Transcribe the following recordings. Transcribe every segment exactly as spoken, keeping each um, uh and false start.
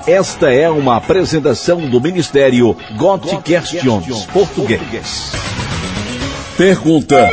Esta é uma apresentação do Ministério God Questions Português. Pergunta: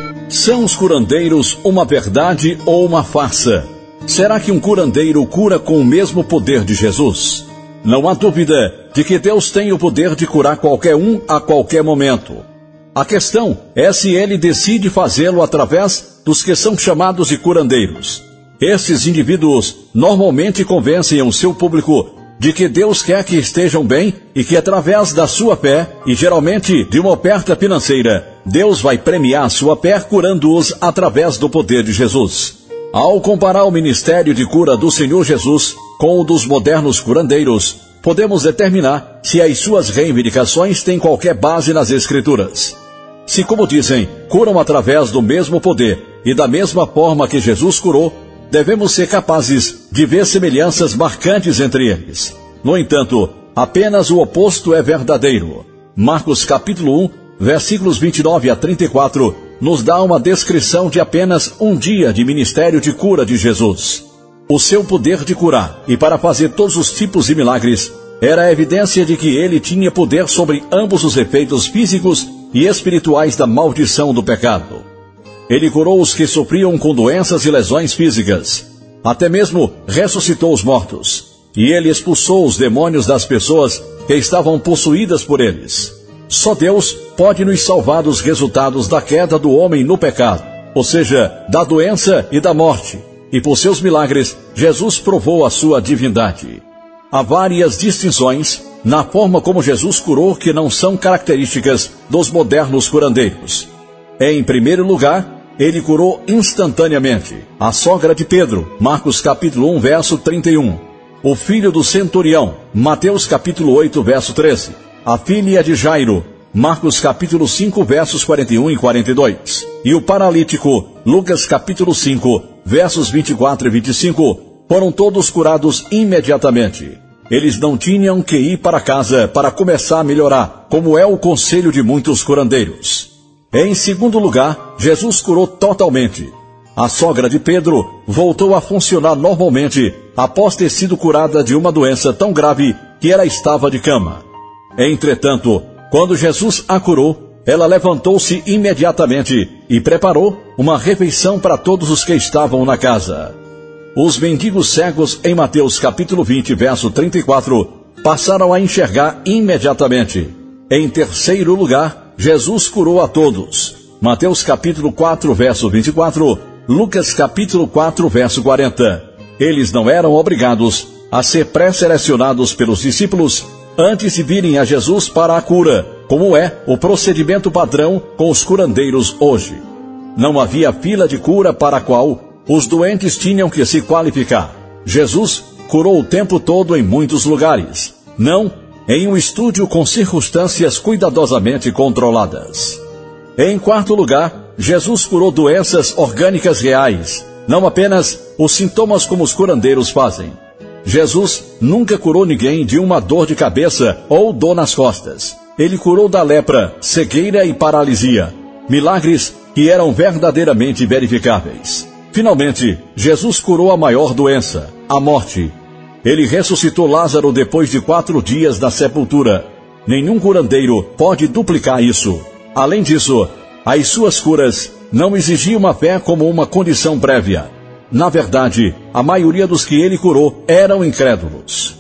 são os curandeiros uma verdade ou uma farsa? Será que um curandeiro cura com o mesmo poder de Jesus? Não há dúvida de que Deus tem o poder de curar qualquer um a qualquer momento. A questão é se ele decide fazê-lo através dos que são chamados de curandeiros. Estes indivíduos normalmente convencem o seu público de que Deus quer que estejam bem e que através da sua fé, e geralmente de uma oferta financeira, Deus vai premiar a sua fé curando-os através do poder de Jesus. Ao comparar o ministério de cura do Senhor Jesus com o dos modernos curandeiros, podemos determinar se as suas reivindicações têm qualquer base nas Escrituras. Se, como dizem, curam através do mesmo poder e da mesma forma que Jesus curou, devemos ser capazes de ver semelhanças marcantes entre eles. No entanto, apenas o oposto é verdadeiro. Marcos capítulo um, versículos vinte e nove a trinta e quatro, nos dá uma descrição de apenas um dia de ministério de cura de Jesus. O seu poder de curar, e para fazer todos os tipos de milagres, era a evidência de que ele tinha poder sobre ambos os efeitos físicos e espirituais da maldição do pecado. Ele curou os que sofriam com doenças e lesões físicas. Até mesmo ressuscitou os mortos. E ele expulsou os demônios das pessoas que estavam possuídas por eles. Só Deus pode nos salvar dos resultados da queda do homem no pecado, ou seja, da doença e da morte. E por seus milagres, Jesus provou a sua divindade. Há várias distinções na forma como Jesus curou que não são características dos modernos curandeiros. Em primeiro lugar, ele curou instantaneamente a sogra de Pedro, Marcos capítulo um, verso trinta e um. O filho do centurião, Mateus capítulo oito, verso treze. A filha de Jairo, Marcos capítulo cinco, versos quarenta e um e quarenta e dois. E o paralítico, Lucas capítulo cinco, versos vinte e quatro e vinte e cinco, foram todos curados imediatamente. Eles não tinham que ir para casa para começar a melhorar, como é o conselho de muitos curandeiros. Em segundo lugar, Jesus curou totalmente. A sogra de Pedro voltou a funcionar normalmente após ter sido curada de uma doença tão grave que ela estava de cama. Entretanto, quando Jesus a curou, ela levantou-se imediatamente e preparou uma refeição para todos os que estavam na casa. Os mendigos cegos em Mateus capítulo vinte, verso trinta e quatro, passaram a enxergar imediatamente. Em terceiro lugar, Jesus curou a todos. Mateus capítulo quatro, verso vinte e quatro, Lucas capítulo quatro, verso quarenta. Eles não eram obrigados a ser pré-selecionados pelos discípulos antes de virem a Jesus para a cura, como é o procedimento padrão com os curandeiros hoje. Não havia fila de cura para a qual os doentes tinham que se qualificar. Jesus curou o tempo todo em muitos lugares, não em um estúdio com circunstâncias cuidadosamente controladas. Em quarto lugar, Jesus curou doenças orgânicas reais, não apenas os sintomas como os curandeiros fazem. Jesus nunca curou ninguém de uma dor de cabeça ou dor nas costas. Ele curou da lepra, cegueira e paralisia, milagres que eram verdadeiramente verificáveis. Finalmente, Jesus curou a maior doença, a morte. Ele ressuscitou Lázaro depois de quatro dias da sepultura. Nenhum curandeiro pode duplicar isso. Além disso, as suas curas não exigiam uma fé como uma condição prévia. Na verdade, a maioria dos que ele curou eram incrédulos.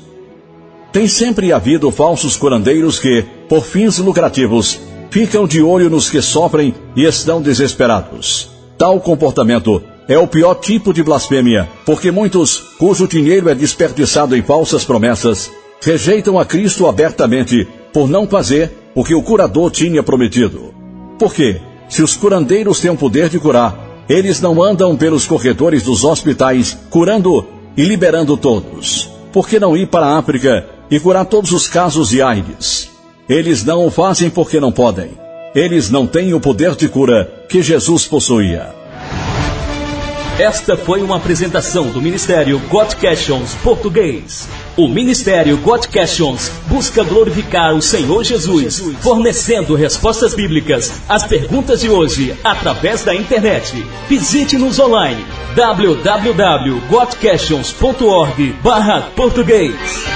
Tem sempre havido falsos curandeiros que, por fins lucrativos, ficam de olho nos que sofrem e estão desesperados. Tal comportamento é o pior tipo de blasfêmia, porque muitos, cujo dinheiro é desperdiçado em falsas promessas, rejeitam a Cristo abertamente por não fazer o que o curador tinha prometido. Por quê? Se os curandeiros têm o poder de curar, eles não andam pelos corredores dos hospitais curando e liberando todos. Por que não ir para a África e curar todos os casos de AIDS? Eles não o fazem porque não podem. Eles não têm o poder de cura que Jesus possuía. Esta foi uma apresentação do Ministério God Questions Português. O Ministério God Questions busca glorificar o Senhor Jesus, fornecendo respostas bíblicas às perguntas de hoje através da internet. Visite-nos online w w w ponto god questions ponto org barra português.